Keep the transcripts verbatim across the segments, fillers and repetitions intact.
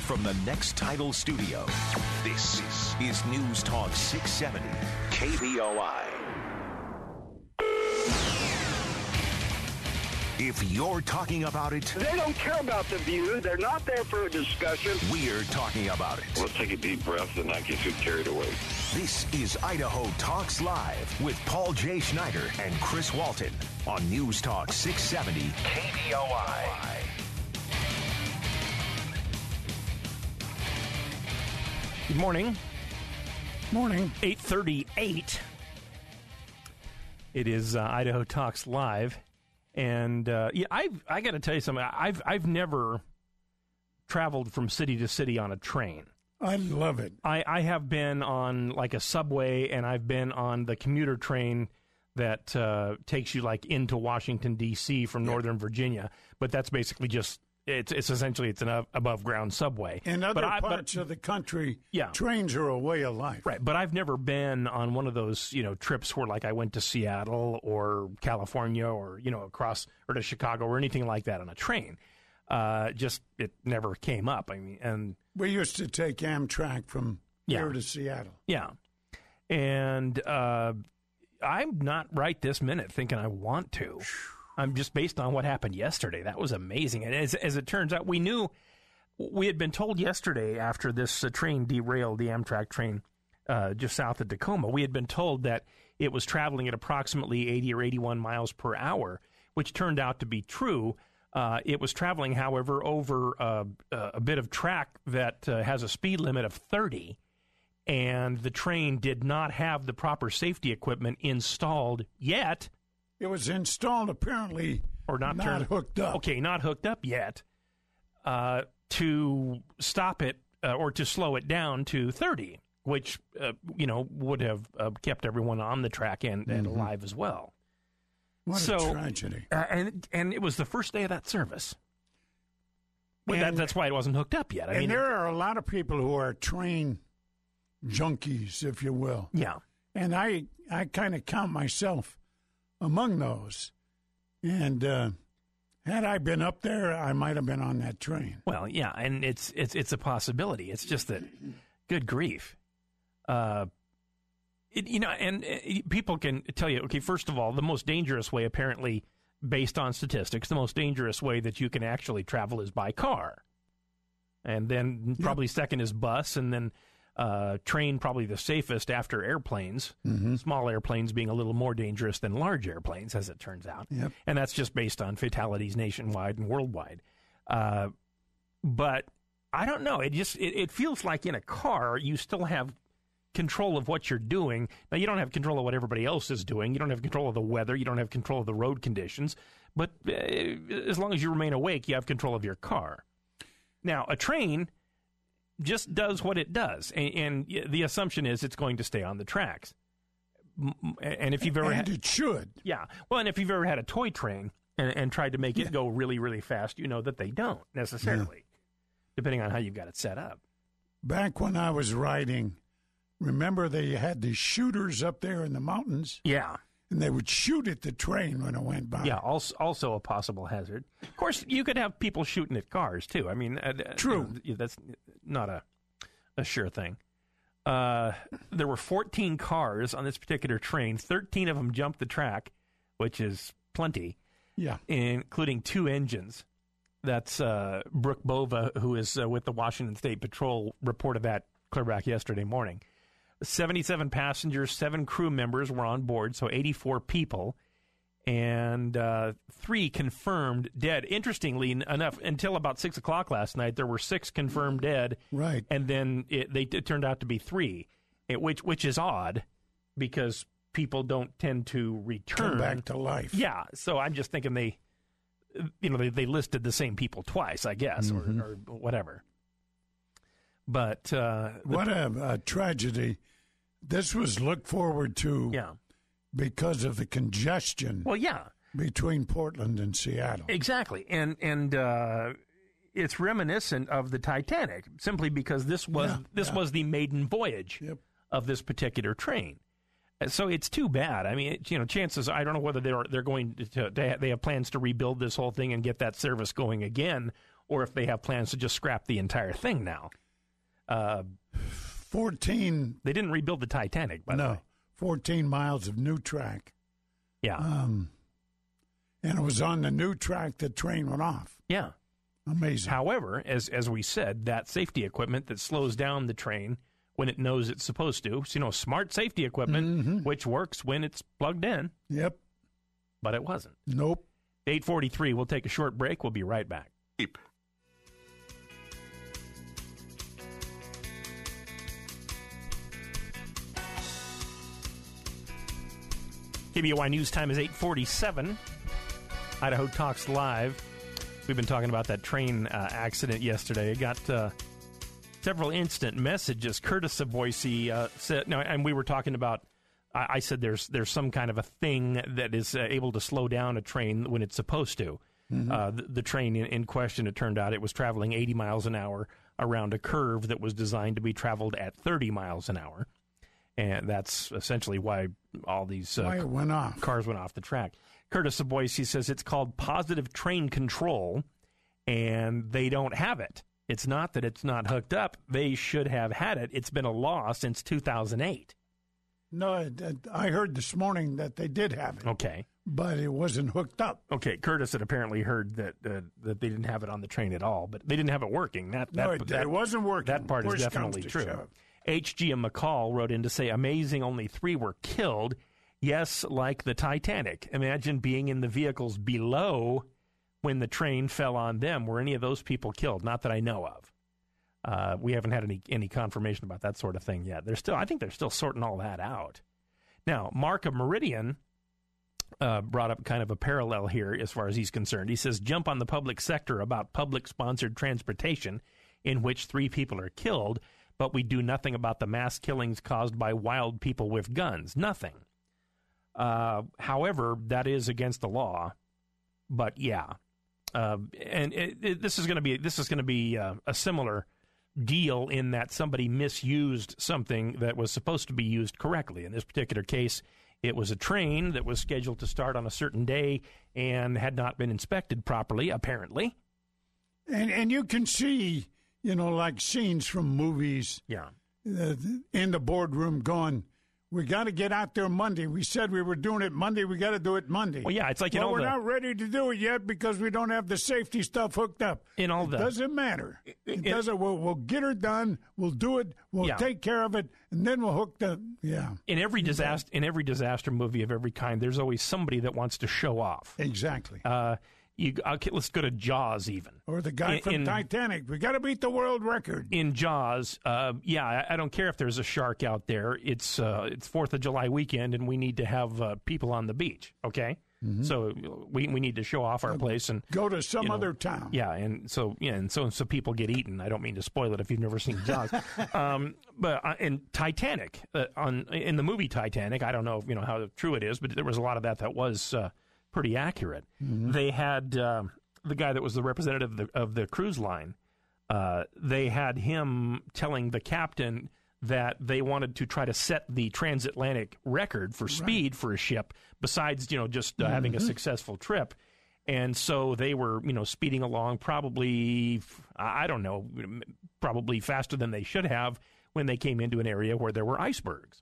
from the Next Title studio, this is News Talk six seventy K B O I. If you're talking about it, they don't care about the view. They're not there for a discussion. We're talking about it. Let's take a deep breath and not get too carried away. This is Idaho Talks Live with Paul J. Schneider and Chris Walton on News Talk six seventy K B O I. Good morning. Morning. eight thirty-eight. It is uh, Idaho Talks Live. And uh, yeah, I've I got to tell you something. I've I've never traveled from city to city on a train. I love it. I, I have been on like a subway, and I've been on the commuter train that uh, takes you like into Washington D C from Northern Virginia. But that's basically just it's it's essentially it's an above ground subway. In other but I, parts but, of the country, yeah. trains are a way of life. Right, but I've never been on one of those, you know, trips where like I went to Seattle or California or, you know, across or to Chicago or anything like that on a train. Uh, just it never came up. I mean, and we used to take Amtrak from yeah. here to Seattle. Yeah, and uh, I'm not right this minute thinking I want to. I'm just based on what happened yesterday. That was amazing. And as, as it turns out, we knew, we had been told yesterday after this uh, train derailed, the Amtrak train uh, just south of Tacoma, we had been told that it was traveling at approximately eighty or eighty-one miles per hour, which turned out to be true. Uh, it was traveling, however, over uh, a bit of track that uh, has a speed limit of thirty, and the train did not have the proper safety equipment installed yet. It was installed, apparently, or not, not turned, hooked up. Okay, not hooked up yet, uh, to stop it uh, or to slow it down to thirty, which, uh, you know, would have uh, kept everyone on the track and, and mm-hmm. alive as well. What so, a tragedy. Uh, and, and it was the first day of that service. Well, that, that's why it wasn't hooked up yet. I and mean, there are a lot of people who are train junkies, if you will. Yeah. And I, I kind of count myself among those. And uh, had I been up there, I might have been on that train. Well, yeah, and it's it's it's a possibility. It's just that, good grief. Uh, it, you know, and uh, people can tell you, okay, first of all, the most dangerous way, apparently, based on statistics, the most dangerous way that you can actually travel is by car. And then probably yep. second is bus, and then Uh, train probably the safest after airplanes, mm-hmm. small airplanes being a little more dangerous than large airplanes, as it turns out. Yep. And that's just based on fatalities nationwide and worldwide. Uh, but I don't know. It just it, it feels like in a car you still have control of what you're doing. Now, you don't have control of what everybody else is doing. You don't have control of the weather. You don't have control of the road conditions. But uh, as long as you remain awake, you have control of your car. Now, a train just does what it does, and, and the assumption is it's going to stay on the tracks. And if you've ever and had, it should, yeah. Well, and if you've ever had a toy train and, and tried to make yeah. it go really, really fast, you know that they don't necessarily, yeah. depending on how you've got it set up. Back when I was riding, remember they had these shooters up there in the mountains? Yeah. And they would shoot at the train when it went by. Yeah, also, also a possible hazard. Of course, you could have people shooting at cars, too. I mean, uh, true. You know, that's not a, a sure thing. Uh, there were fourteen cars on this particular train. thirteen of them jumped the track, which is plenty, yeah, including two engines. That's uh, Brooke Bova, who is uh, with the Washington State Patrol, reported that clear back yesterday morning. seventy-seven passengers, seven crew members were on board, so eighty-four people, and uh, three confirmed dead. Interestingly enough, until about six o'clock last night, there were six confirmed dead. Right. And then it, they, it turned out to be three, it, which which is odd because people don't tend to return. Come back to life. Yeah, so I'm just thinking they, you know, they, they listed the same people twice, I guess, mm-hmm. or, or whatever. But uh, what a, a tragedy. This was looked forward to yeah. because of the congestion well, yeah. between Portland and Seattle. Exactly. And and uh, it's reminiscent of the Titanic, simply because this was yeah, this yeah. was the maiden voyage yep. of this particular train. So it's too bad. I mean, it, you know, chances, I don't know whether they're they're going to, to they have plans to rebuild this whole thing and get that service going again, or if they have plans to just scrap the entire thing now. Uh, fourteen. They didn't rebuild the Titanic, by no, the way. fourteen miles of new track. Yeah. Um, and it was on the new track the train went off. Yeah. Amazing. However, as as we said, that safety equipment that slows down the train when it knows it's supposed to, so, you know, smart safety equipment, mm-hmm. which works when it's plugged in. Yep. But it wasn't. Nope. eight forty-three, we'll take a short break. We'll be right back. Keep. K B O I News time is eight forty-seven. Idaho Talks Live. We've been talking about that train uh, accident yesterday. It got uh, several instant messages. Curtis of Boise uh, said, no, and we were talking about, I, I said there's there's some kind of a thing that is uh, able to slow down a train when it's supposed to. Mm-hmm. Uh, the, the train in, in question, it turned out it was traveling eighty miles an hour around a curve that was designed to be traveled at thirty miles an hour. And that's essentially why all these uh, why it went off. cars went off the track. Curtis of Boise says it's called positive train control, and they don't have it. It's not that it's not hooked up. They should have had it. It's been a law since two thousand eight. No, I heard this morning that they did have it. Okay. But it wasn't hooked up. Okay, Curtis had apparently heard that uh, that they didn't have it on the train at all, but they didn't have it working. That, that, no, it, that, it wasn't working. That part Push is definitely comes to true. shove. H G. McCall wrote in to say, amazing, only three were killed. Yes, like the Titanic. Imagine being in the vehicles below when the train fell on them. Were any of those people killed? Not that I know of. Uh, we haven't had any any confirmation about that sort of thing yet. They're still, I think they're still sorting all that out. Now, Mark of Meridian uh, brought up kind of a parallel here as far as he's concerned. He says, jump on the public sector about public-sponsored transportation in which three people are killed, but we do nothing about the mass killings caused by wild people with guns. Nothing. Uh, however, that is against the law. But yeah, uh, and it, it, this is going to be this is going to be uh, a similar deal in that somebody misused something that was supposed to be used correctly. In this particular case, it was a train that was scheduled to start on a certain day and had not been inspected properly, apparently. And and you can see, you know, like scenes from movies. Yeah. Uh, in the boardroom going, we got to get out there Monday. We said we were doing it Monday. We got to do it Monday. Well, yeah, it's like, you well, know, we're the, not ready to do it yet because we don't have the safety stuff hooked up. In all it the, doesn't matter. It, it doesn't. We'll, we'll get her done. We'll do it. We'll yeah. take care of it, and then we'll hook the. Yeah. In every disaster, in every disaster movie of every kind, there's always somebody that wants to show off. Exactly. Uh, You, okay, let's go to Jaws even. Or the guy in, from in, Titanic. We got to beat the world record. In Jaws, uh, yeah, I, I don't care if there's a shark out there. It's uh, it's fourth of July weekend, and we need to have uh, people on the beach, okay? Mm-hmm. So we we need to show off our place and go to some you know, other town. Yeah, and so yeah, and so so people get eaten. I don't mean to spoil it if you've never seen Jaws. um, but uh, in Titanic, uh, on in the movie Titanic, I don't know you know how true it is, but there was a lot of that that was uh, pretty accurate. Mm-hmm. They had uh, the guy that was the representative of the, of the cruise line. Uh, they had him telling the captain that they wanted to try to set the transatlantic record for speed right. for a ship, besides, you know, just uh, mm-hmm. having a successful trip. And so they were, you know, speeding along probably, I don't know, probably faster than they should have when they came into an area where there were icebergs.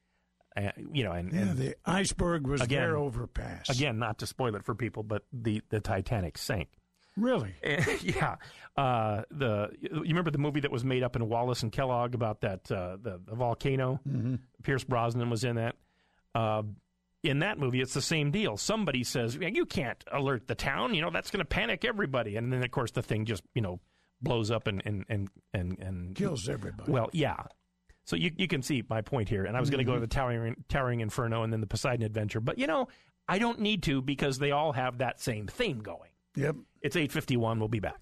Uh, you know, and, yeah, and the iceberg was again, their overpass. Again, not to spoil it for people, but the, the Titanic sank. Really? yeah. Uh, the you remember the movie that was made up in Wallace and Kellogg about that uh, the, the volcano? Mm-hmm. Pierce Brosnan was in that. Uh, in that movie, it's the same deal. Somebody says, "You can't alert the town. You know that's going to panic everybody." And then, of course, the thing just you know blows up and and and and, and kills everybody. Well, yeah. So you you can see my point here. And I was going to mm-hmm. go to the Towering Towering Inferno and then the Poseidon Adventure, but you know I don't need to because they all have that same theme going. Yep. It's eight fifty-one. We'll be back.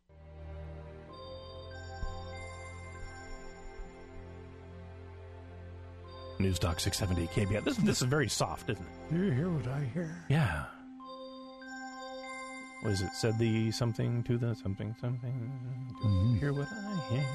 News Talk six seventy K B S. This, this is very soft, isn't it? Do you hear what I hear? Yeah. What is it? Said the something to the something something. Do mm-hmm. you hear what I hear?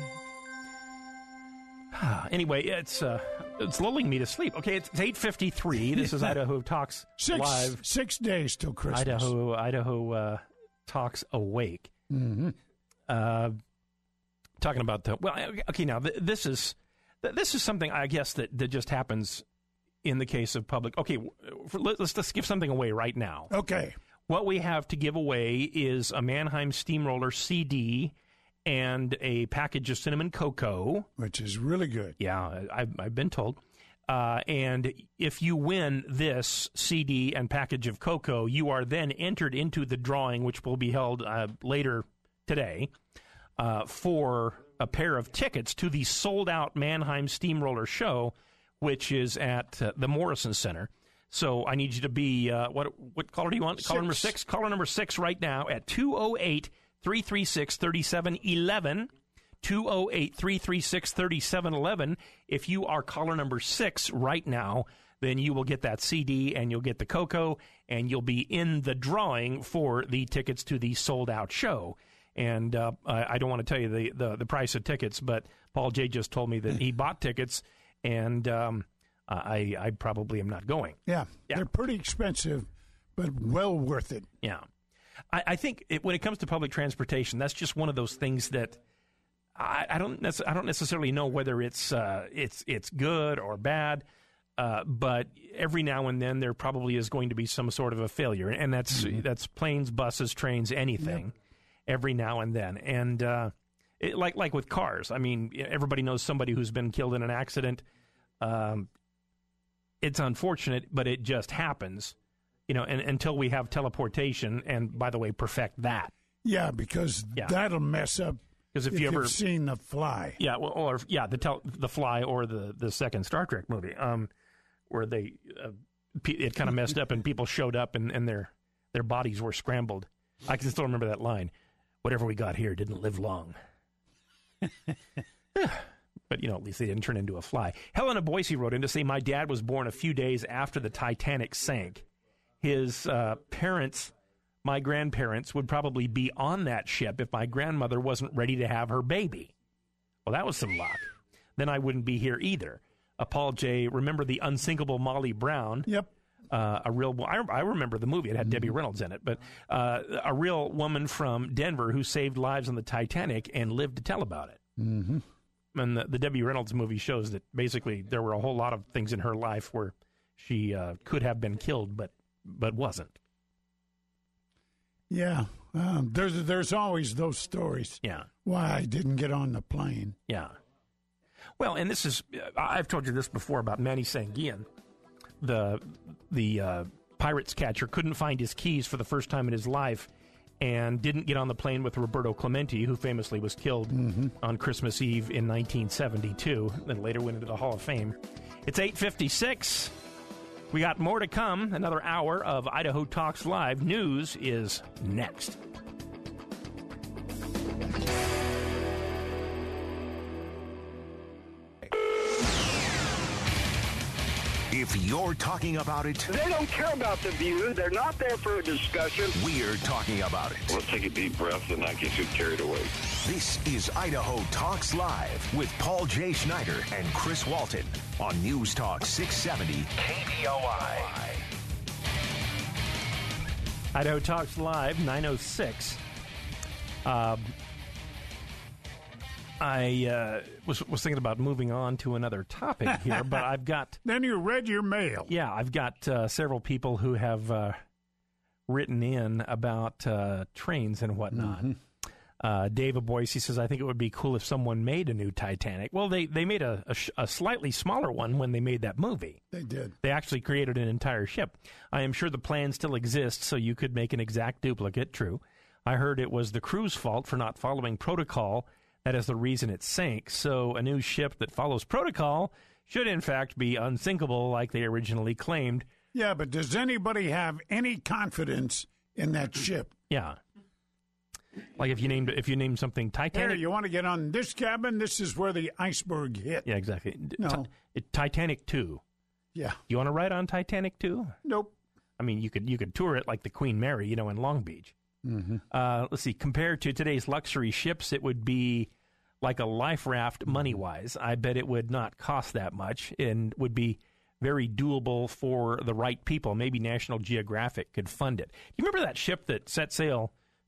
Anyway, it's uh, it's lulling me to sleep. Okay, it's eight fifty-three. This is Idaho Talks six, Live. Six days till Christmas. Idaho Idaho uh, Talks Awake. Mm-hmm. Uh, talking about the well, okay. Now th- this is this is something I guess that, that just happens in the case of public. Okay, for, let's let's give something away right now. Okay. What we have to give away is a Mannheim Steamroller C D and a package of cinnamon cocoa, which is really good. Yeah, I've, I've been told. Uh, and if you win this C D and package of cocoa, you are then entered into the drawing, which will be held uh, later today, uh, for a pair of tickets to the sold-out Mannheim Steamroller show, which is at uh, the Morrison Center. So I need you to be, uh, what what caller do you want? Six. Caller number six. Caller number six right now at two oh eight, three three six, three seven one one. two oh eight, three three six, three seven one one. If you are caller number six right now, then you will get that C D and you'll get the cocoa and you'll be in the drawing for the tickets to the sold-out show. And uh, I, I don't want to tell you the, the, the price of tickets, but Paul J. just told me that he bought tickets, and um, I, I probably am not going. Yeah, Yeah. they're pretty expensive, but well worth it. Yeah. I, I think it, when it comes to public transportation, that's just one of those things that I, I don't nece- I don't necessarily know whether it's uh, it's it's good or bad, uh, but every now and then there probably is going to be some sort of a failure, and that's mm-hmm. that's planes, buses, trains, anything. Yep. Every now and then, and uh, it, like like with cars, I mean, everybody knows somebody who's been killed in an accident. Um, it's unfortunate, but it just happens, you know. And until we have teleportation, and by the way, perfect that. Yeah, because Yeah. that'll mess up. Because if, if you ever you've seen The Fly, yeah, well, or yeah, the tel- the Fly or the, the second Star Trek movie, um, where they uh, pe- it kind of messed up and people showed up and, and their their bodies were scrambled. I can still remember that line. Whatever we got here didn't live long. But, you know, at least they didn't turn into a fly. Helena Boise wrote in to say, my dad was born a few days after the Titanic sank. His uh, parents, my grandparents, would probably be on that ship if my grandmother wasn't ready to have her baby. Well, that was some luck. Then I wouldn't be here either. Uh, Paul J., remember the unsinkable Molly Brown? Yep. Uh, a real, I, I remember the movie. It had Debbie Reynolds in it, but uh, a real woman from Denver who saved lives on the Titanic and lived to tell about it. Mm-hmm. And the, the Debbie Reynolds movie shows that basically there were a whole lot of things in her life where she uh, could have been killed, but but wasn't. Yeah, um, there's there's always those stories. Yeah, why I didn't get on the plane. Yeah. Well, and this is, I've told you this before about Manny Sanguian. The the uh, Pirates catcher couldn't find his keys for the first time in his life and didn't get on the plane with Roberto Clemente, who famously was killed mm-hmm. on Christmas Eve in nineteen seventy-two, and later went into the Hall of Fame. It's eight fifty-six. We got more to come. Another hour of Idaho Talks Live. News is next. If you're talking about it, They don't care about the view. They're not there for a discussion. we're talking about it. Let's take a deep breath and not get too carried away. This is Idaho Talks Live with Paul J. Schneider and Chris Walton on News Talk six seventy K B O I. Idaho Talks Live, nine oh six. Um, I uh, was was thinking about moving on to another topic here, but I've got... Then you read your mail. Yeah, I've got uh, several people who have uh, written in about uh, trains and whatnot. Mm-hmm. Uh, Dave of Boise says, I think it would be cool if someone made a new Titanic. Well, they, they made a, a, sh- a slightly smaller one when they made that movie. They did. They actually created an entire ship. I am sure the plan still exists, so you could make an exact duplicate. True. I heard it was the crew's fault for not following protocol. That is the reason it sank. So a new ship that follows protocol should, in fact, be unsinkable like they originally claimed. Yeah, but does anybody have any confidence in that ship? Yeah. Like if you named if you named something Titanic. Here, you want to get on this cabin? This is where the iceberg hit. Yeah, exactly. No. Ti- it, Titanic two. Yeah. You want to ride on Titanic two? Nope. I mean, you could you could tour it like the Queen Mary, you know, in Long Beach. Mm-hmm. Uh, let's see. Compared to today's luxury ships, it would be like a life raft money-wise. I bet it would not cost that much and would be very doable for the right people. Maybe National Geographic could fund it. You remember that ship that set sail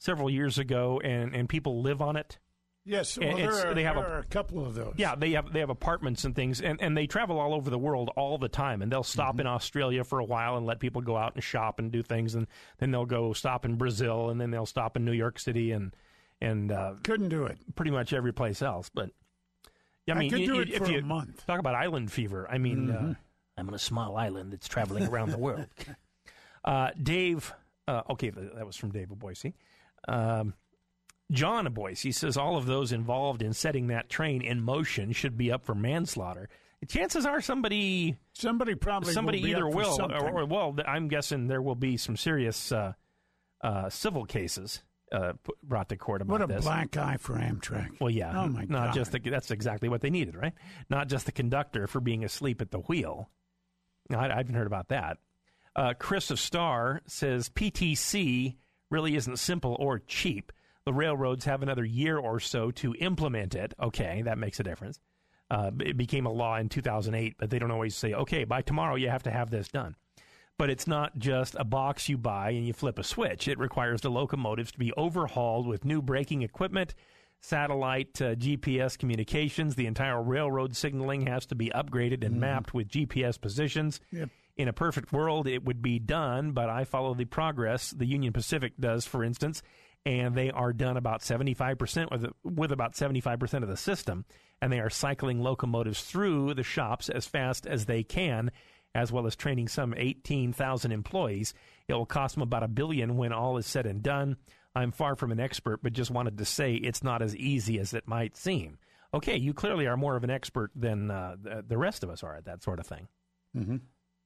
several years ago, and, and people live on it. Yes, well, It's- there, are, they have there a- are a couple of those. Yeah, they have they have apartments and things, and, and they travel all over the world all the time. And they'll stop Mm-hmm. in Australia for a while and let people go out and shop and do things, and then they'll go stop in Brazil, and then they'll stop in New York City and and uh, Couldn't do it. pretty much every place else. But yeah, I I mean, could you- do you- it if for you a month. talk about island fever, I mean, Mm-hmm. uh, I'm on a small island that's traveling around the world. Uh, Dave, uh, okay, that was from Dave of Boise. Um, John of Boise says all of those involved in setting that train in motion should be up for manslaughter. Chances are somebody Somebody probably somebody will be either up for will something. or, or well, I'm guessing there will be some serious uh, uh, civil cases uh, put, brought to court about What a this. black eye for Amtrak. Well, yeah, Oh, my not God. just the, that's exactly what they needed, right? Not just the conductor for being asleep at the wheel. No, I, I haven't heard about that. Uh, Chris of Star says P T C really isn't simple or cheap. The railroads have another year or so to implement it. Okay, that makes a difference. Uh, it became a law in two thousand eight, but they don't always say, okay, by tomorrow you have to have this done. But it's not just a box you buy and you flip a switch. It requires the locomotives to be overhauled with new braking equipment, satellite uh, G P S communications. The entire railroad signaling has to be upgraded and mapped with G P S positions. Yep. In a perfect world, it would be done, but I follow the progress the Union Pacific does, for instance, and they are done about seventy-five percent with, with about seventy-five percent of the system, and they are cycling locomotives through the shops as fast as they can, as well as training some eighteen thousand employees. It will cost them about a billion when all is said and done. I'm far from an expert, but just wanted to say it's not as easy as it might seem. Okay, you clearly are more of an expert than uh, the, the rest of us are at that sort of thing. Mm-hmm.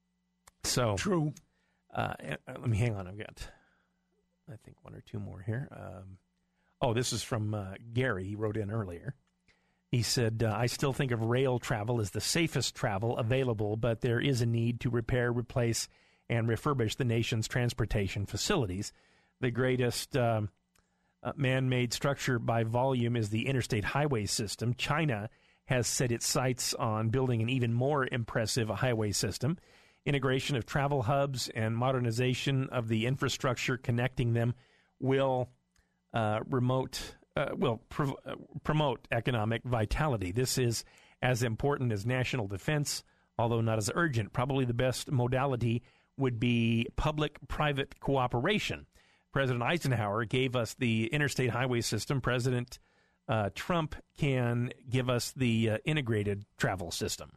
So True. uh, let me hang on. I've got, I think, one or two more here. Um, oh, this is from uh, Gary. He wrote in earlier. He said, uh, I still think of rail travel as the safest travel available, but there is a need to repair, replace, and refurbish the nation's transportation facilities. The greatest um, uh, man-made structure by volume is the interstate highway system. China has set its sights on building an even more impressive highway system. Integration of travel hubs and modernization of the infrastructure connecting them will uh, remote uh, will pr- uh, promote economic vitality. This is as important as national defense, although not as urgent. Probably the best modality would be public-private cooperation. President Eisenhower gave us the interstate highway system. President uh, Trump can give us the uh, integrated travel system.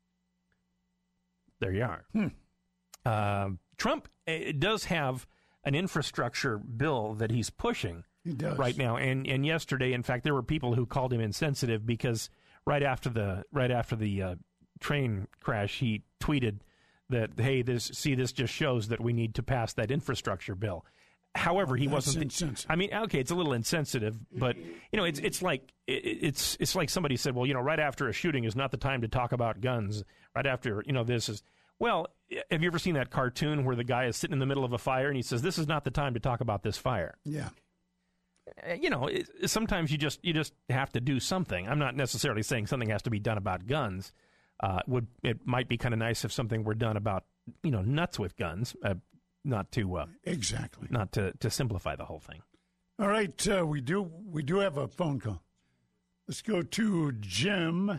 There you are. Hmm. Uh, Trump uh, does have an infrastructure bill that he's pushing He does. right now, and and yesterday, in fact, there were people who called him insensitive because right after the right after the uh, train crash, he tweeted that, hey, this see this just shows that we need to pass that infrastructure bill. However, he That's wasn't. insensitive. I mean, okay, it's a little insensitive, but you know, it's it's like it, it's it's like somebody said, well, you know, right after a shooting is not the time to talk about guns. Right after, you know, this is. Well, have you ever seen that cartoon where the guy is sitting in the middle of a fire and he says, "This is not the time to talk about this fire"? Yeah. You know, it, sometimes you just you just have to do something. I'm not necessarily saying something has to be done about guns. Uh, would it might be kind of nice if something were done about, you know, nuts with guns. Uh, not to uh, Exactly. not to, to simplify the whole thing. All right, uh, we do we do have a phone call. Let's go to Jim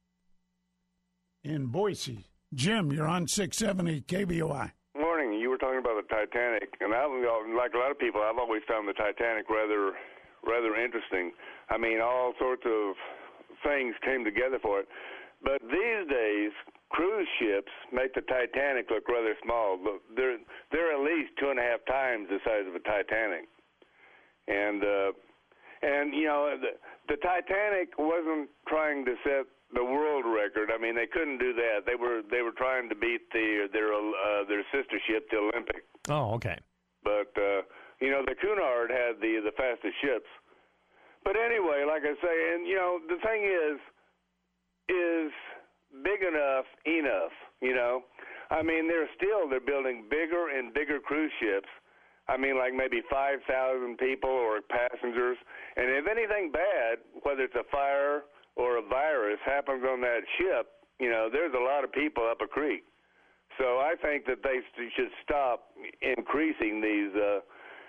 in Boise. Jim, you're on six seventy K B O I. Morning. You were talking about the Titanic, and I, like a lot of people, I've always found the Titanic rather, rather interesting. I mean, all sorts of things came together for it. But these days, cruise ships make the Titanic look rather small. They're they're at least two and a half times the size of a Titanic, and uh, and you know the, the Titanic wasn't trying to set the world record. I mean, they couldn't do that. They were they were trying to beat the their uh, their sister ship, the Olympic. Oh, okay. But uh, you know, the Cunard had the the fastest ships. But anyway, like I say, and you know, the thing is, is big enough enough? You know, I mean, they're still they're building bigger and bigger cruise ships. I mean, like maybe five thousand people or passengers. And if anything bad, whether it's a fire or a virus happens on that ship, you know, there's a lot of people up a creek. So I think that they st- should stop increasing these uh,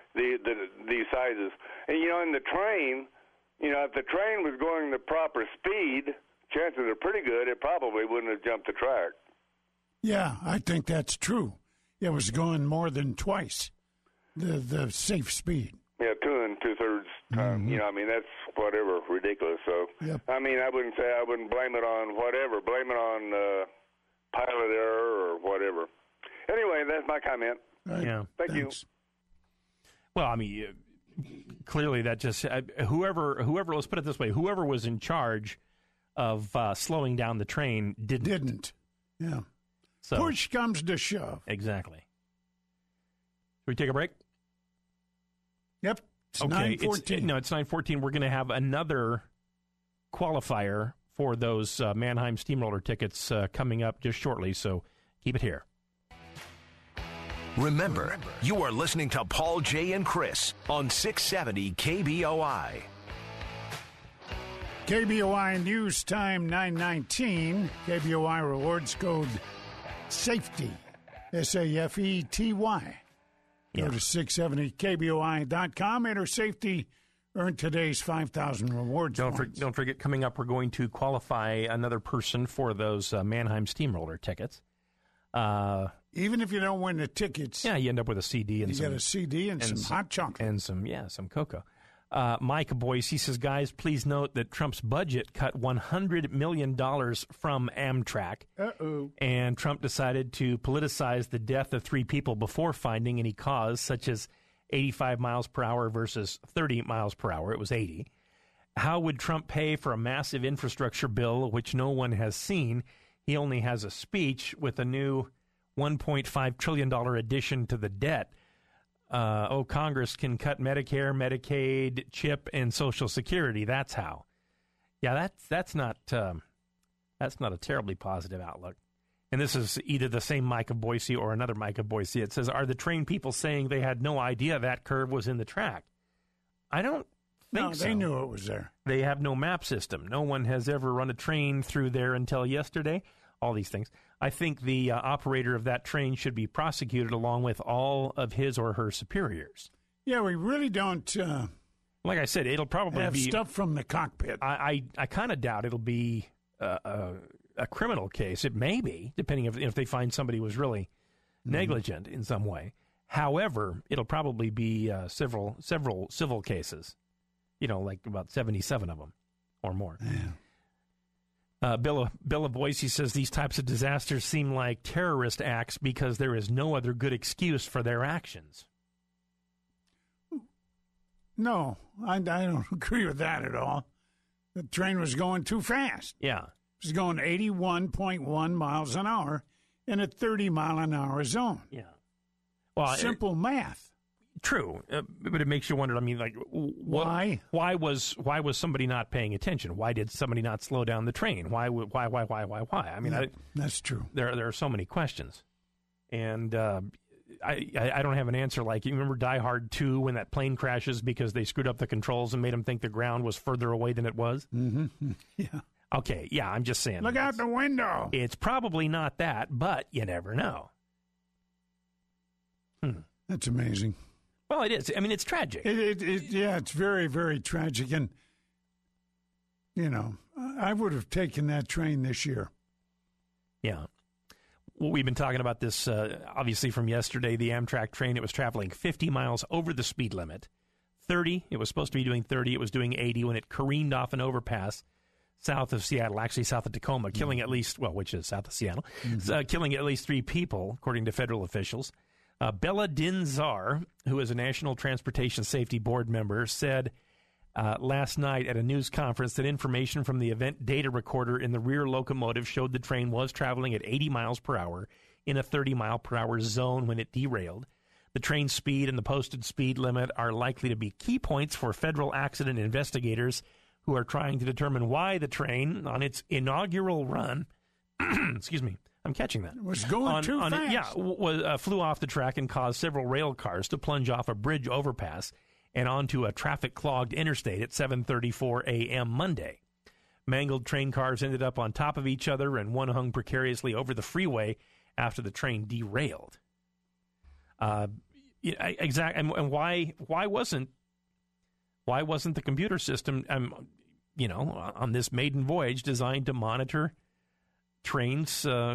the, the these sizes. And you know, in the train, you know, if the train was going the proper speed, chances are pretty good it probably wouldn't have jumped the track. Yeah, I think that's true. It was going more than twice the the safe speed. Yeah, two and two thirds time. Mm-hmm. You know, I mean, that's whatever, ridiculous. So, yep. I mean, I wouldn't say I wouldn't blame it on whatever. Blame it on uh, pilot error or whatever. Anyway, that's my comment. Right. Yeah. Thank Thanks. you. Well, I mean, uh, clearly that just uh, whoever whoever let's put it this way, whoever was in charge of uh, slowing down the train didn't. Didn't. Yeah. So, push comes to shove. Exactly. Should we take a break? Yep. It's okay. nine fourteen. It's, no, it's nine fourteen. We're going to have another qualifier for those uh, Mannheim Steamroller tickets uh, coming up just shortly, so keep it here. Remember, you are listening to Paul, Jay, and Chris on six seventy K B O I. K B O I News Time nine nineteen. K B O I rewards code SAFETY. S A F E T Y. Go Yeah. to six seventy K B O I dot com. Enter SAFETY. Earn today's five thousand rewards. Don't, for, points. don't forget, coming up, we're going to qualify another person for those uh, Mannheim Steamroller tickets. Uh, Even if you don't win the tickets, yeah, you end up with a C D and you some, get a C D and, and some, some- hot chocolate. and some, yeah, some cocoa. Uh, Mike Boyce, he says, guys, please note that Trump's budget cut one hundred million dollars from Amtrak. Uh-oh. And Trump decided to politicize the death of three people before finding any cause, such as eighty-five miles per hour versus thirty miles per hour. It was eighty. How would Trump pay for a massive infrastructure bill, which no one has seen? He only has a speech with a new one point five trillion dollars addition to the debt. Uh, oh, Congress can cut Medicare, Medicaid, CHIP, and Social Security. That's how. Yeah, that's that's not um, that's not a terribly positive outlook. And this is either the same Micah Boise or another Micah Boise. It says, are the train people saying they had no idea that curve was in the track? I don't think No, so. they knew it was there. They have no map system. No one has ever run a train through there until yesterday. All these things. I think the uh, operator of that train should be prosecuted along with all of his or her superiors. Yeah, we really don't uh, Like I said, it'll probably have be stuff from the cockpit. I, I, I kind of doubt it'll be uh, a, a criminal case. It may be, depending if, if they find somebody was really mm-hmm. negligent in some way. However, it'll probably be uh, several several civil cases. You know, like about seventy-seven of them or more. Yeah. Uh, Bill, Bill of Boise says these types of disasters seem like terrorist acts because there is no other good excuse for their actions. No, I, I don't agree with that at all. The train was going too fast. Yeah. It was going eighty-one point one miles an hour in a thirty mile an hour zone. Yeah. Well, Simple it, math. True, uh, but it makes you wonder. I mean, like, wh- Why? Why was why was somebody not paying attention? Why did somebody not slow down the train? Why? would- Why? Why? Why? Why? Why? I mean, Yeah, I, that's true. there there are so many questions, and uh, I I I don't have an answer. Like, you remember Die Hard two when that plane crashes because they screwed up the controls and made them think the ground was further away than it was? Mm-hmm. Yeah. Okay, yeah, I'm just saying. Look out the window. It's probably not that, but you never know. Hmm. That's amazing. Well, it is. I mean, it's tragic. It, it, it, yeah, it's very, very tragic. And, you know, I would have taken that train this year. Yeah. Well, we've been talking about this, uh, obviously, from yesterday. The Amtrak train, it was traveling fifty miles over the speed limit. thirty, it was supposed to be doing thirty. It was doing eighty when it careened off an overpass south of Seattle, actually south of Tacoma, killing mm-hmm. at least, well, which is south of Seattle, mm-hmm. uh, killing at least three people, according to federal officials. Uh, Bella Dinzar, who is a National Transportation Safety Board member, said uh, last night at a news conference that information from the event data recorder in the rear locomotive showed the train was traveling at eighty miles per hour in a thirty mile per hour zone when it derailed. The train speed and the posted speed limit are likely to be key points for federal accident investigators who are trying to determine why the train, on its inaugural run, excuse me, I'm catching that. It was going on, too on fast. It, yeah, was, uh, flew off the track and caused several rail cars to plunge off a bridge overpass and onto a traffic-clogged interstate at seven thirty-four a.m. Monday. Mangled train cars ended up on top of each other, and one hung precariously over the freeway after the train derailed. Uh, Yeah, exactly. And, and why why wasn't why wasn't the computer system, um, you know, on this maiden voyage designed to monitor trains' uh,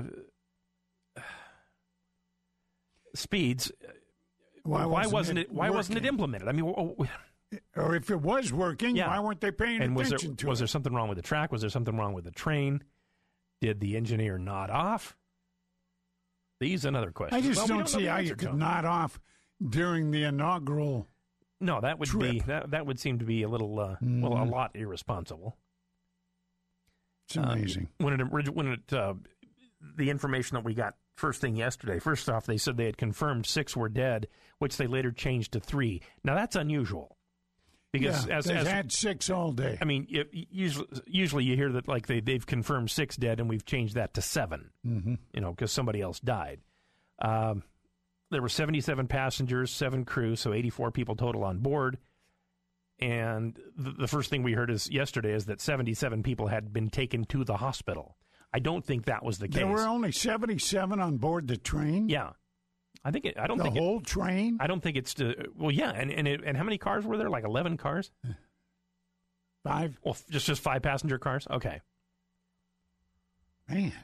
speeds? Why, why wasn't, wasn't it? it? Why working? wasn't it implemented? I mean, or if it was working, yeah. why weren't they paying and attention was there, to was it? there something wrong with the track? Was there something wrong with the train? Did the engineer nod off? These and other questions. I just well, don't, don't see how you could nod off during the inaugural. No, that would trip. be that. That would seem to be a little, uh, mm. well, a lot irresponsible. It's amazing uh, when it when it uh, the information that we got first thing yesterday. First off, they said they had confirmed six were dead, which they later changed to three. Now that's unusual because yeah, as they've as, had six all day. I mean, it, usually usually you hear that like they they've confirmed six dead, and we've changed that to seven. Mm-hmm. You know, because somebody else died. Um, there were seventy-seven passengers, seven crew, so eighty-four people total on board. And the, the first thing we heard is yesterday is that seventy-seven people had been taken to the hospital. I don't think that was the case. There were only seventy-seven on board the train? Yeah. I think it, I don't the think The whole it, train? I don't think it's to, well, yeah, and and, it, and how many cars were there? Like eleven cars? Five? Well, just just five passenger cars? Okay. Man.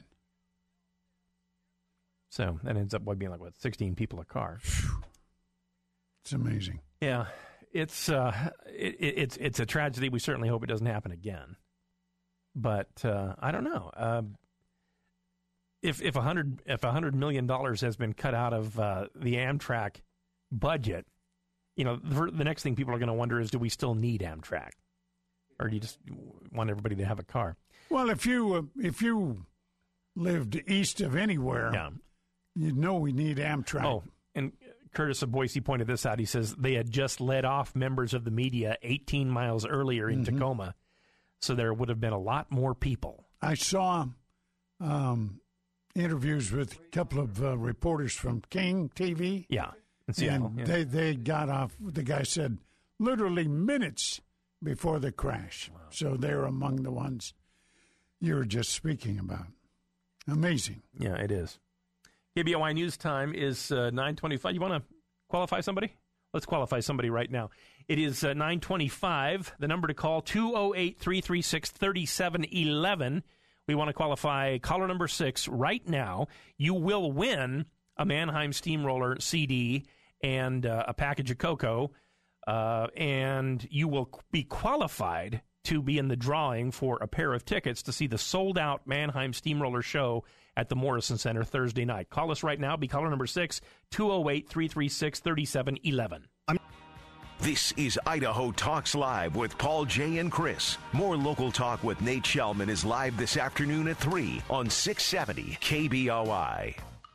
So that ends up being like what, sixteen people a car. It's amazing. Yeah. It's uh it, it's it's a tragedy. We certainly hope it doesn't happen again. But uh, I don't know. Uh, if if a hundred if a hundred million dollars has been cut out of uh, the Amtrak budget, you know, the, the next thing people are going to wonder is, do we still need Amtrak, or do you just want everybody to have a car? Well, if you uh, if you lived east of anywhere, yeah. you'd know we need Amtrak. Oh, and Curtis of Boise pointed this out. He says they had just led off members of the media eighteen miles earlier in mm-hmm. Tacoma, so there would have been a lot more people. I saw um, interviews with a couple of uh, reporters from King T V. Yeah, in Seattle. And yeah. they, they got off, the guy said, literally minutes before the crash. Wow. So they're among the ones you were just speaking about. Amazing. Yeah, it is. K B O I News Time is uh, nine twenty-five. You want to qualify somebody? Let's qualify somebody right now. It is uh, nine twenty-five. The number to call, two oh eight, three three six, three seven one one. We want to qualify caller number six right now. You will win a Mannheim Steamroller C D and uh, a package of cocoa, uh, and you will be qualified to be in the drawing for a pair of tickets to see the sold-out Mannheim Steamroller show at the Morrison Center Thursday night. Call us right now. Be caller number six, two oh eight, three three six, three seven one one. This is Idaho Talks Live with Paul, Jay, and Chris. More local talk with Nate Shellman is live this afternoon at three on six seventy K B O I.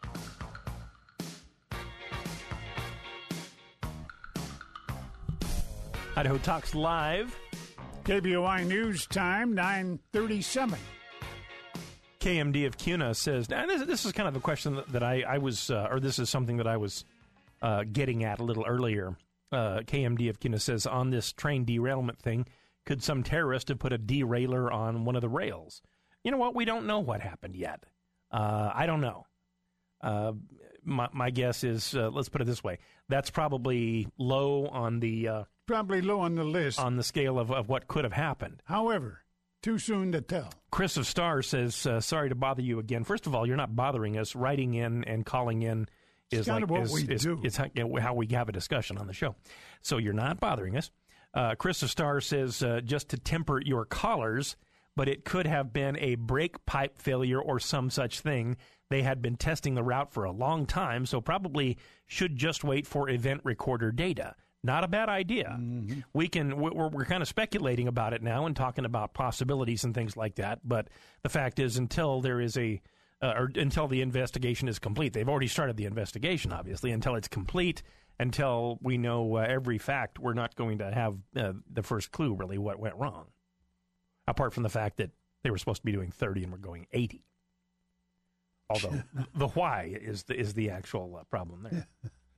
Idaho Talks Live. K B O I News Time, nine thirty-seven. K M D of Kuna says, and this, this is kind of a question that, that I, I was, uh, or this is something that I was uh, getting at a little earlier. Uh, K M D of Kuna says, on this train derailment thing, could some terrorist have put a derailer on one of the rails? You know what? We don't know what happened yet. Uh, I don't know. Uh, my, my guess is, uh, let's put it this way, that's probably low on the... Uh, probably low on the list. On the scale of, of what could have happened. However, too soon to tell. Chris of Star says, uh, sorry to bother you again. First of all, you're not bothering us. Writing in and calling in is it's kind like of what is, we is, do. It's how, how we have a discussion on the show. So you're not bothering us. Uh, Chris of Star says, uh, just to temper your callers, but it could have been a brake pipe failure or some such thing. They had been testing the route for a long time, so probably should just wait for event recorder data. Not a bad idea. Mm-hmm. We can we're, we're kind of speculating about it now and talking about possibilities and things like that. But the fact is, until there is a uh, or until the investigation is complete, they've already started the investigation. Obviously, until it's complete, until we know uh, every fact, we're not going to have uh, the first clue really what went wrong. Apart from the fact that they were supposed to be doing thirty and we're going eighty. Although the why is the, is the actual uh, problem there.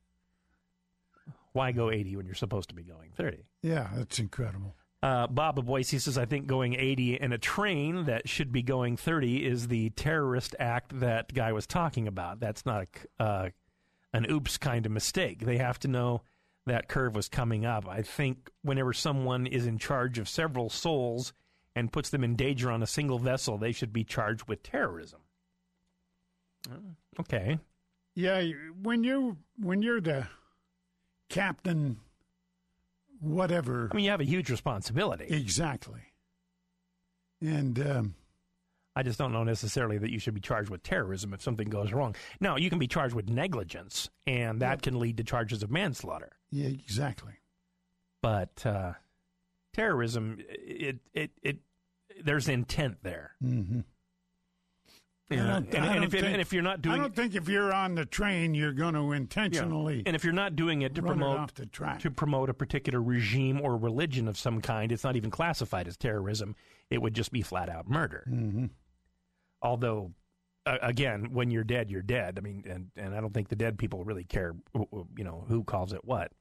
Why go eighty when you're supposed to be going thirty? Yeah, that's incredible. Uh, Bob of Boise says, I think going eighty in a train that should be going thirty is the terrorist act that guy was talking about. That's not a, uh, an oops kind of mistake. They have to know that curve was coming up. I think whenever someone is in charge of several souls and puts them in danger on a single vessel, they should be charged with terrorism. Okay. Yeah, when you when you're the captain, whatever. I mean, you have a huge responsibility. Exactly. And um, I just don't know necessarily that you should be charged with terrorism if something goes wrong. Now, you can be charged with negligence, and that yeah. can lead to charges of manslaughter. Yeah, exactly. But uh, terrorism, it, it, it, there's intent there. Mm-hmm. Yeah. And, and, and, if, think, and if you're not doing, I don't think if you're on the train, you're going to intentionally. Yeah. And if you're not doing it to promote it to promote a particular regime or religion of some kind, it's not even classified as terrorism. It would just be flat out murder. Mm-hmm. Although, uh, again, when you're dead, you're dead. I mean, and, and I don't think the dead people really care, you know, who calls it what.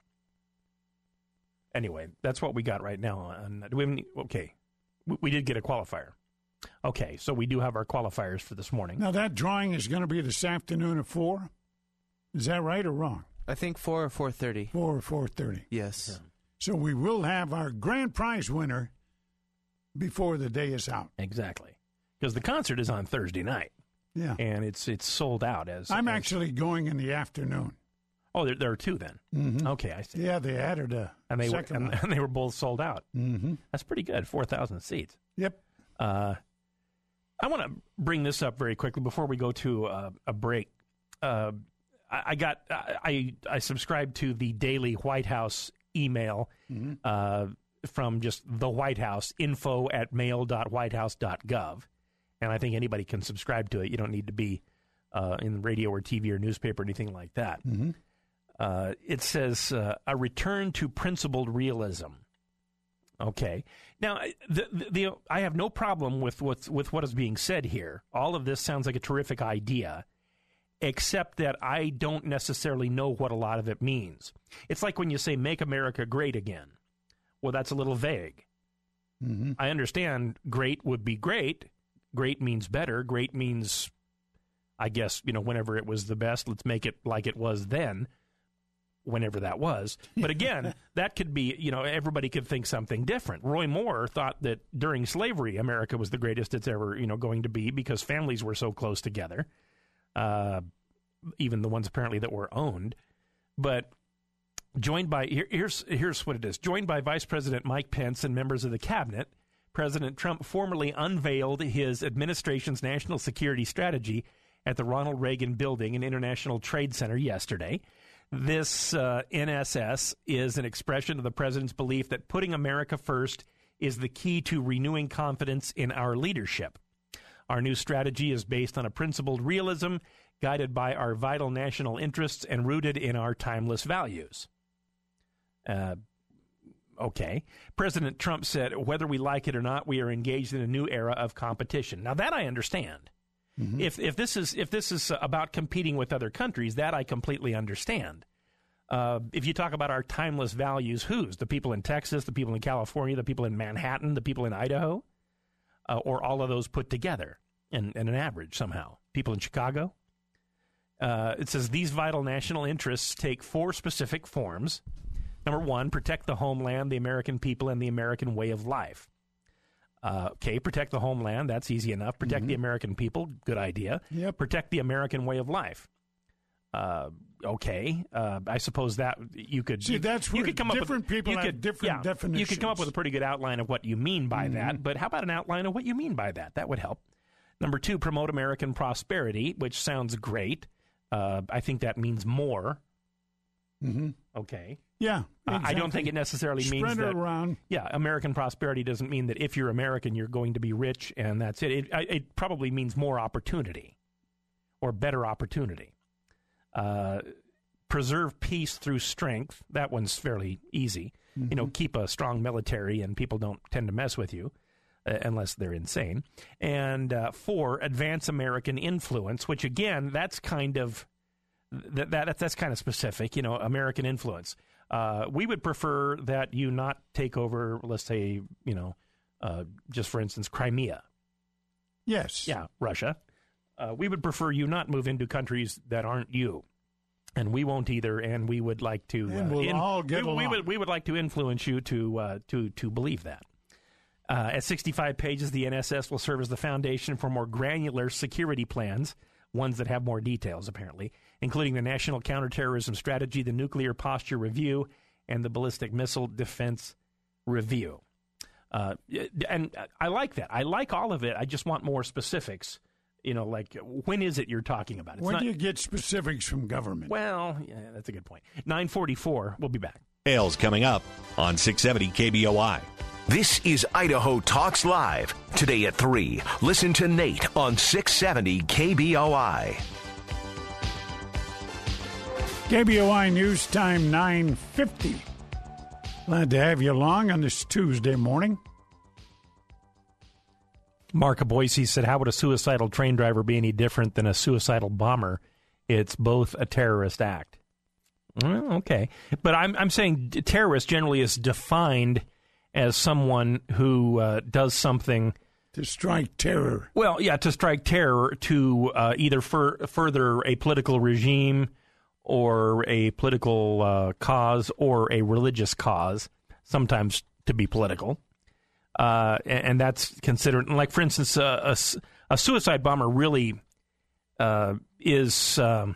Anyway, that's what we got right now. On, do we have any, okay, we, we did get a qualifier. Okay, so we do have our qualifiers for this morning. Now, that drawing is going to be this afternoon at four? Is that right or wrong? I think four or four thirty. four or four thirty. Yes. Yeah. So we will have our grand prize winner before the day is out. Exactly. Because the concert is on Thursday night. Yeah. And it's it's sold out. as. I'm as, actually going in the afternoon. Oh, there, there are two then? Mm-hmm. Okay, I see. Yeah, they added a and they second were, and, and they were both sold out. Mm-hmm. That's pretty good, four thousand seats. Yep. Uh, I want to bring this up very quickly before we go to uh, a break. Uh, I, I got I I subscribed to the daily White House email mm-hmm. uh, from just the White House, info at mail dot white house dot gov. And I think anybody can subscribe to it. You don't need to be uh, in radio or T V or newspaper or anything like that. Mm-hmm. Uh, it says uh, a return to principled realism. Okay. Now, the, the, the, I have no problem with what's, with what is being said here. All of this sounds like a terrific idea, except that I don't necessarily know what a lot of it means. It's like when you say, make America great again. Well, that's a little vague. Mm-hmm. I understand great would be great. Great means better. Great means, I guess, you know, whenever it was the best, let's make it like it was then. Whenever that was. But again, that could be, you know, everybody could think something different. Roy Moore thought that during slavery, America was the greatest it's ever, you know, going to be because families were so close together, uh, even the ones apparently that were owned. But joined by, here, here's, here's what it is. Joined by Vice President Mike Pence and members of the cabinet, President Trump formally unveiled his administration's national security strategy at the Ronald Reagan Building and International Trade Center yesterday. This uh, N S S is an expression of the president's belief that putting America first is the key to renewing confidence in our leadership. Our new strategy is based on a principled realism, guided by our vital national interests and rooted in our timeless values. Uh, okay. President Trump said, whether we like it or not, we are engaged in a new era of competition. Now, that I understand. Mm-hmm. If if this is if this is about competing with other countries, that I completely understand. Uh, if you talk about our timeless values, whose? The people in Texas, the people in California, the people in Manhattan, the people in Idaho, uh, or all of those put together and, and an average somehow. People in Chicago. Uh, it says these vital national interests take four specific forms. Number one, protect the homeland, the American people, and the American way of life. Uh, okay, protect the homeland. That's easy enough. Protect mm-hmm. the American people. Good idea. Yep. Protect the American way of life. Uh, okay. Uh, I suppose that you could. See, you, that's where you could come different up with, people you have could, different yeah, definitions. You could come up with a pretty good outline of what you mean by mm-hmm. that. But how about an outline of what you mean by that? That would help. Number two, promote American prosperity, which sounds great. Uh, I think that means more. Mm-hmm. Okay. Yeah, exactly. I don't think it necessarily Spread means that. Around. Yeah, American prosperity doesn't mean that if you're American, you're going to be rich and that's it. It, it probably means more opportunity or better opportunity. Uh, preserve peace through strength. That one's fairly easy. Mm-hmm. You know, keep a strong military and people don't tend to mess with you uh, unless they're insane. And uh, four, advance American influence, which again, that's kind of that, that that's kind of specific. You know, American influence. Uh, we would prefer that you not take over, let's say, you know, uh, just for instance, Crimea. Yes. Yeah, Russia. Uh, we would prefer you not move into countries that aren't you. And we won't either, and we would like to. And uh, we'll in, all get we, along. we would we would like to influence you to uh, to to believe that. Uh, at sixty-five pages, the N S S will serve as the foundation for more granular security plans, ones that have more details, apparently, including the National Counterterrorism Strategy, the Nuclear Posture Review, and the Ballistic Missile Defense Review. Uh, and I like that. I like all of it. I just want more specifics. You know, like, when is it you're talking about? It's when not, do you get specifics from government? Well, yeah, that's a good point. nine forty-four, we'll be back. Details coming up on six seventy K B O I. This is Idaho Talks Live. Today at three, listen to Nate on six seventy K B O I. K B O I News Time nine fifty. Glad to have you along on this Tuesday morning. Mark of Boise said, how would a suicidal train driver be any different than a suicidal bomber? It's both a terrorist act. Well, okay. But I'm I'm saying terrorist generally is defined as someone who uh, does something to strike terror. Well, yeah, to strike terror to uh, either fur- further a political regime or a political uh, cause or a religious cause, sometimes to be political. Uh, and, and that's considered, like, for instance, uh, a, a suicide bomber really uh, is, um,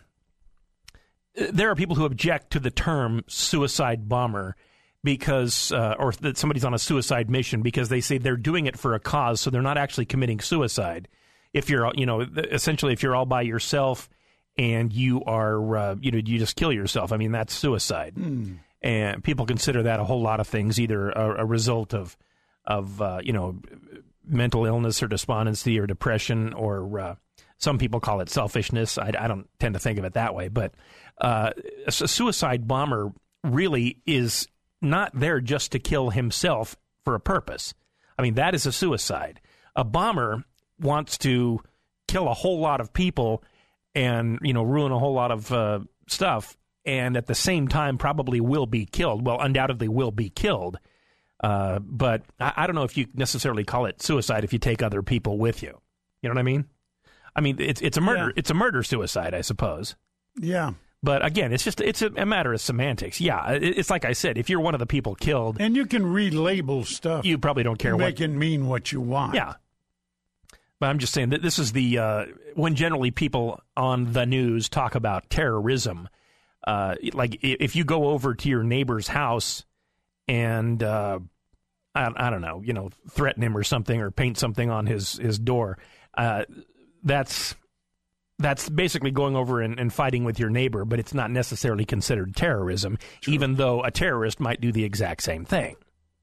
there are people who object to the term suicide bomber because, uh, or that somebody's on a suicide mission because they say they're doing it for a cause, so they're not actually committing suicide. If you're, you know, essentially if you're all by yourself and you are, uh, you know, you just kill yourself, I mean, that's suicide. Mm. And people consider that a whole lot of things, either a, a result of, of uh, you know, mental illness or despondency or depression, or uh, some people call it selfishness. I, I don't tend to think of it that way. But uh, a, a suicide bomber really is not there just to kill himself for a purpose. I mean, that is a suicide. A bomber wants to kill a whole lot of people and, you know, ruin a whole lot of uh, stuff, and at the same time probably will be killed. Well, undoubtedly will be killed. Uh, but I, I don't know if you necessarily call it suicide if you take other people with you. You know what I mean? I mean, it's it's a murder. Yeah. It's a murder suicide, I suppose. Yeah. But again, it's just it's a, a matter of semantics. Yeah, it, it's like I said, if you're one of the people killed, and you can relabel stuff, you probably don't care. Make what, it mean what you want. Yeah. But I'm just saying that this is the uh, when generally people on the news talk about terrorism. Uh, like if you go over to your neighbor's house and uh, I, I don't know, you know, threaten him or something, or paint something on his his door, uh, that's that's basically going over and, and fighting with your neighbor, but it's not necessarily considered terrorism, True. Even though a terrorist might do the exact same thing.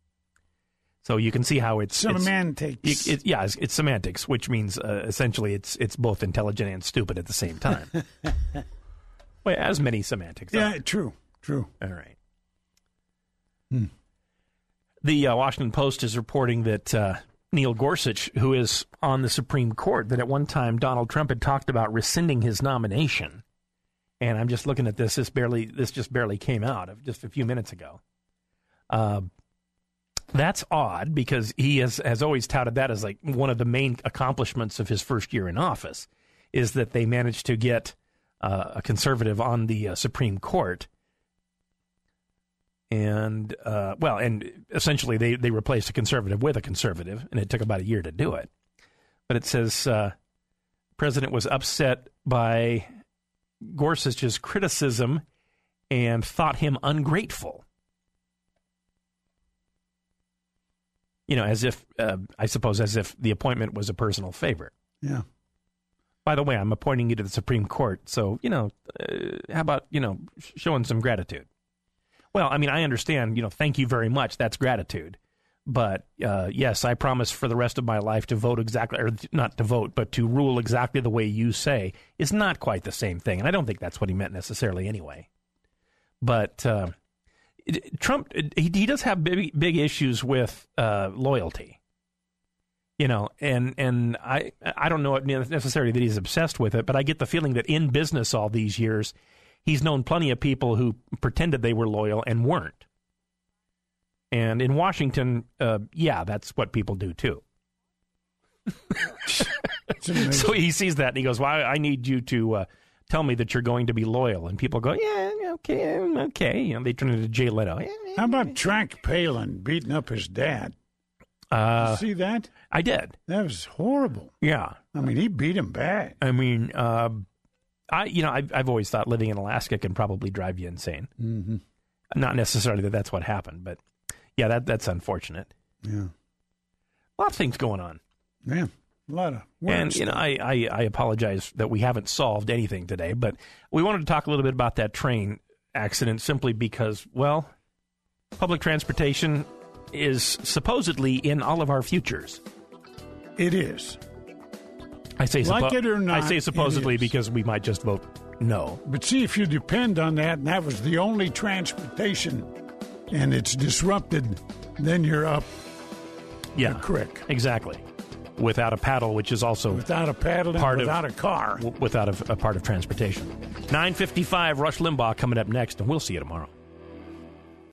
So you can see how it's semantics. It's, it, it, yeah, it's, it's semantics, which means uh, essentially it's it's both intelligent and stupid at the same time. Well, as many semantics. Yeah, are. true, true. All right. Hmm. The uh, Washington Post is reporting that uh, Neil Gorsuch, who is on the Supreme Court, that at one time Donald Trump had talked about rescinding his nomination. And I'm just looking at this. This barely. This just barely came out of just a few minutes ago. Uh, that's odd because he has, has always touted that as like one of the main accomplishments of his first year in office, is that they managed to get uh, a conservative on the uh, Supreme Court. And, uh, well, and essentially they, they replaced a conservative with a conservative, and it took about a year to do it. But it says uh, the president was upset by Gorsuch's criticism and thought him ungrateful. You know, as if, uh, I suppose, as if the appointment was a personal favorite. Yeah. By the way, I'm appointing you to the Supreme Court, so, you know, uh, how about, you know, showing some gratitude? Well, I mean, I understand, you know, thank you very much. That's gratitude. But, uh, yes, I promise for the rest of my life to vote exactly, or not to vote, but to rule exactly the way you say is not quite the same thing. And I don't think that's what he meant necessarily anyway. But uh, it, Trump, it, he, he does have big, big issues with uh, loyalty. You know, and, and I, I don't know necessarily that he's obsessed with it, but I get the feeling that in business all these years, he's known plenty of people who pretended they were loyal and weren't. And in Washington, uh, yeah, that's what people do too. So he sees that and he goes, well, I need you to uh, tell me that you're going to be loyal. And people go, yeah, okay, okay. You know, they turn into Jay Leno. How about Frank Palin beating up his dad? Uh, you see that? I did. That was horrible. Yeah. I mean, he beat him bad. I mean, uh, I you know, I've, I've always thought living in Alaska can probably drive you insane. Mm-hmm. Not necessarily that that's what happened, but yeah, that that's unfortunate. Yeah. A lot of things going on. Yeah. A lot of work And, you know, I, I, I apologize that we haven't solved anything today, but we wanted to talk a little bit about that train accident simply because, well, public transportation is supposedly in all of our futures. It is. I say suppo- Like it or not, I say supposedly it is. because we might just vote no. But see, if you depend on that, and that was the only transportation, and it's disrupted, then you're up Yeah, the creek. Exactly. Without a paddle, which is also Without a paddle and part without of, a car. w- without a, a part of transportation. nine fifty-five, Rush Limbaugh coming up next, and we'll see you tomorrow.